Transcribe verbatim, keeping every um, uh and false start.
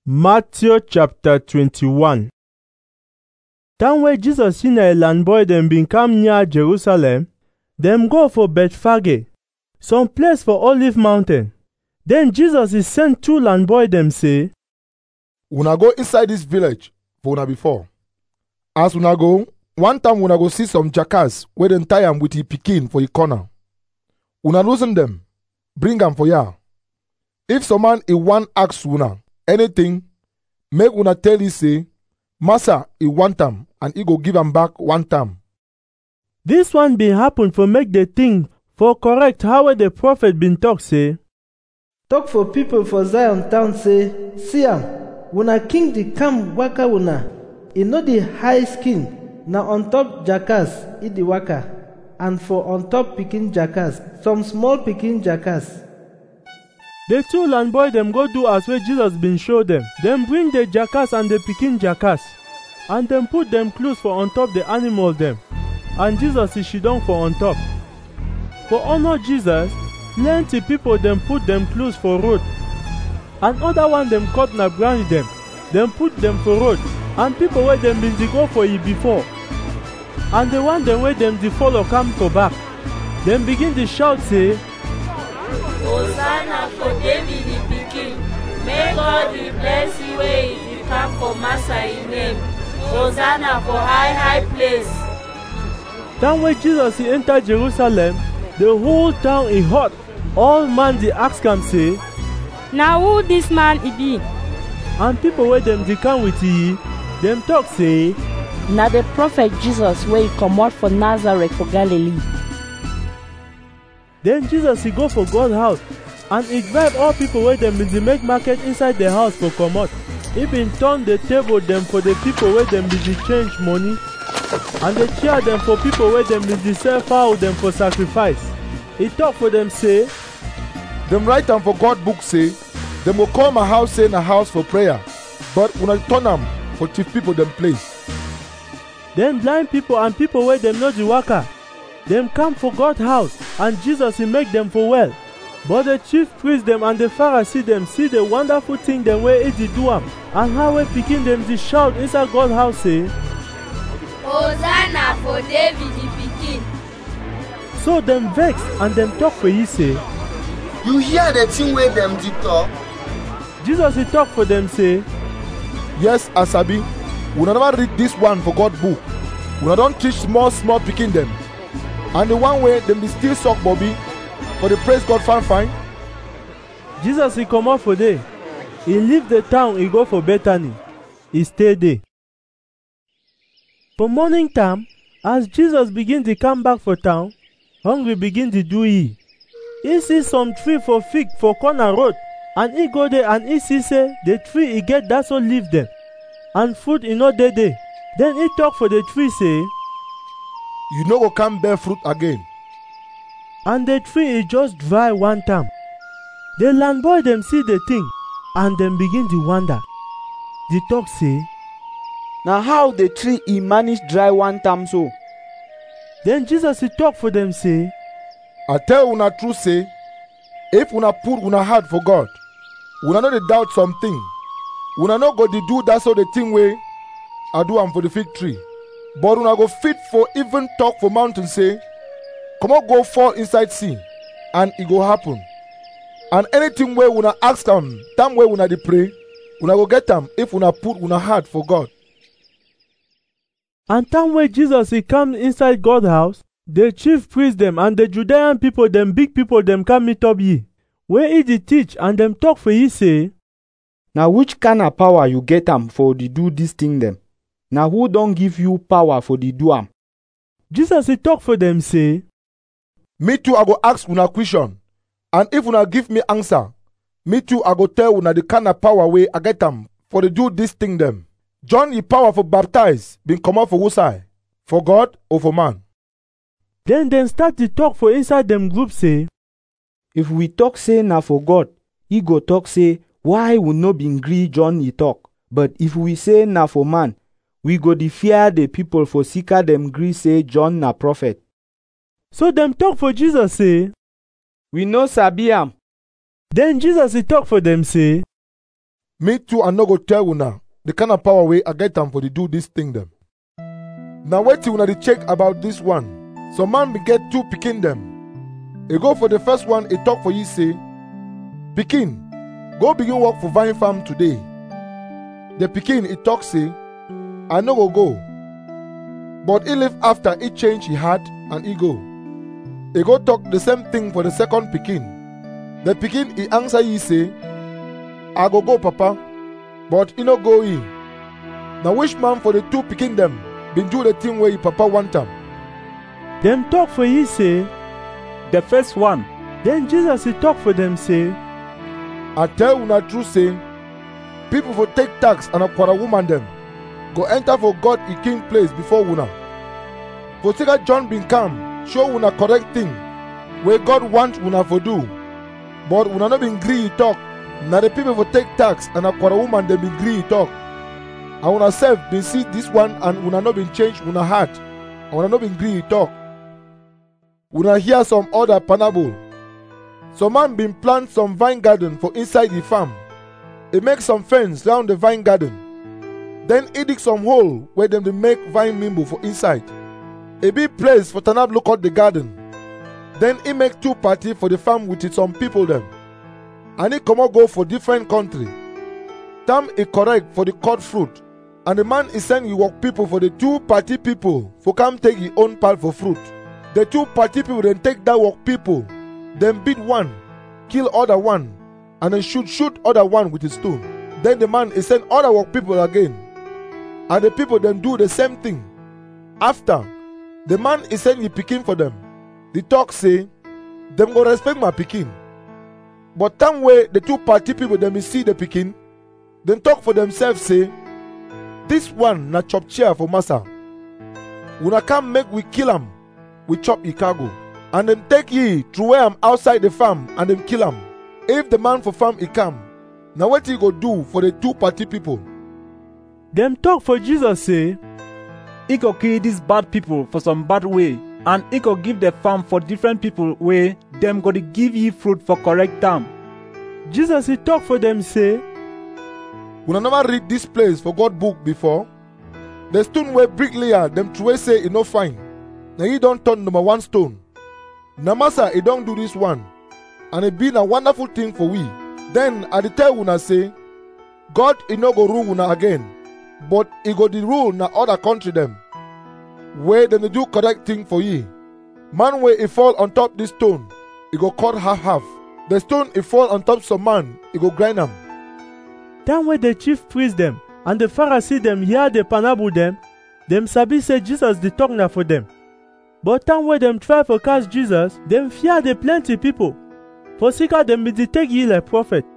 Matthew chapter twenty-one. Time wey Jesus see na a land boy dem bin come near Jerusalem, dem go for Bethphage, some place for Olive Mountain. Then Jesus he send two land boy dem say, Una go inside this village for una before. As una go, one time una go see some jackass wey dem tie am with e pikin for e corner. Una loosen dem, bring am for ya. If some man e wan ask una anything, make una tell e say, Master e want am, and he go give am back one time. This one bin happen for make the thing for correct how wey the prophet bin talk say, Talk for people for Zion town say, See am, una king dey come waka una. E no dey high skin, na on top jackass e dey waka, and for on top pikin jackass, some small pikin jackass. The two land boy dem go do as wey Jesus bin show dem. Dem bring the jackass and the pikin jackass, and dem put dem clothes for on top the animal dem, and Jesus he sidon for on top. For honor Jesus, plenty people dem put dem clothes for road, and other one dem cut na branch dem, dem put dem for road, and people wey dem bin dey go for e before, and the one dem wey dem dey follow come to back, dem begin dey shout say, Hosanna for David the pikin. May God be bless you wey he come for Master in name. Hosanna for high high place. Time wey Jesus he enter Jerusalem, the whole town e hot. All man dey ask am say, Na who this man e be? And people wey dem dey come with e, dem talk say, Na the prophet Jesus wey comot for Nazareth for Galilee. Then Jesus he go for God house, and he drive all people wey dem bin dey make market inside the house for comot. He bin turn the table dem for the people wey dem bin dey change money, and the chair dem for people wey dem bin dey sell fowl dem for sacrifice. He talk for dem say, Dem write am for God book say, dem go call my house say na house for prayer, but una turn am for chief people dem place. Then blind people and people wey dem no dey waka, dem come for God house, and Jesus he make dem for well. But the chief priest dem and the Pharisee dem see the wonderful thing dem wey he dey do am, and how wey pikin dem dey shout inside God house say, Hosanna for David the pikin. So dem vex and dem talk for ye say, You hear the thing wey dem dey talk? Jesus he talk for dem say, Yes, I sabi. Una never read this one for God book. Una don teach small small pikin dem, and the one way dem dey still suck bobby for the praise God fine fine. Jesus he comot for there. He leave the town, he go for Bethany. He stay there. For morning time, as Jesus begin to come back for town, hungry begin to do he. He see some tree for fig for corner road, and he go there and he see say the tree he get that so leave them, and fruit he no dey there. Then he talk for the tree say, You no go come bear fruit again. And the tree he just dry one time. The land boy dem see the thing, and dem begin to wonder. They talk say, Na how the tree he manage dry one time so? Then Jesus he talk for them say, I tell una true say, if una put una heart for God, una no dey doubt something. Una no go dey do that so the thing wey I do am for the fig tree. But una go fit for even talk for mountain say, comot go fall inside sea, and it go happen. And anything wey una ask am, time wey una dey pray, una go get am if una put una heart for God. And time wey Jesus he come inside God house, the chief priest dem and the Judean people dem big people dem come meet up ye, wey he dey teach and dem talk for ye say, Na which kind of power you get am for the do this thing dem? Na who don give you power for the do am? Jesus he talk for them say, Me too I go ask una question, and if una give me answer, me too I go tell una the kind of power wey I get am for the do this thing dem. John the power for baptize been come out for who side? For God or for man? Then dem start to talk for inside dem group say, If we talk say na for God, he go talk say, why we no bin gree John he talk? But if we say na for man, we go dey fear the people for sika dem gree say John na prophet. So dem talk for Jesus say, We no sabi am. Then Jesus he talk for them say, Me too, I no go tell una the kind of power wey I get am for to do this thing dem. Now wetin una dey check about this one? Some man be get two pikin dem. E go for the first one, e talk for you say, Pikin, go begin work for vine farm today. The pikin e talk say, I no go go. But he live after he change he heart and he go. He go talk the same thing for the second pikin. The pikin he answer ye say, I go go papa, but he no go in. Now which man for the two pikin them been do the thing where he papa want am? Them talk for ye say, the first one. Then Jesus he talk for them say, I tell una true say, people for take tax and a woman them go enter for God a king place before una. For see that John been come, show una correct thing, where God want una for do. But una no been gree talk. Now the people for take tax and a woman them been gree talk. And una self been see this one and una no been change una heart. And una no been gree talk. Una hear some other parable. Some man been plant some vine garden for inside the farm. He make some fence round the vine garden. Then he dig some hole where them they make vine mimble for inside. A big place for Tanab look out the garden. Then he make two party for the farm with some people them. And he come out go for different country. Time is correct for the cut fruit. And the man is send you work people for the two party people for come take his own part for fruit. The two party people then take that work people, then beat one, kill other one, and then shoot shoot other one with a stone. Then the man is send other work people again. And the people then do the same thing. After, the man is send he pikin for them. The talk say, them go respect my pikin. But time way the two party people them see the pikin, then talk for themselves say, this one na chop chair for massa. Una come make we kill him, we chop he cargo. And then take ye through where I'm outside the farm and then kill him. If the man for farm he come, now what he go do for the two party people? Them talk for Jesus say, He go kill these bad people for some bad way, and he go give the farm for different people way, them go to give ye fruit for correct time. Jesus he talk for them say, Una never read this place for God book before? The stone where bricklayer them true say he no fine. Now he don't turn number one stone. Namasa he don't do this one. And it been a wonderful thing for we. Then I tell una say, God he no go rule una again, but he go the rule na other country them. Where them they do correct thing for ye. Man where he fall on top this stone, he go cut half half. The stone he fall on top some man, he go grind them. Then when the chief priest them and the Pharisee them hear the parable them, them sabi say Jesus the talk na for them. But time when them try for catch Jesus, them fear the plenty people. For seeker them be the take ye like prophet.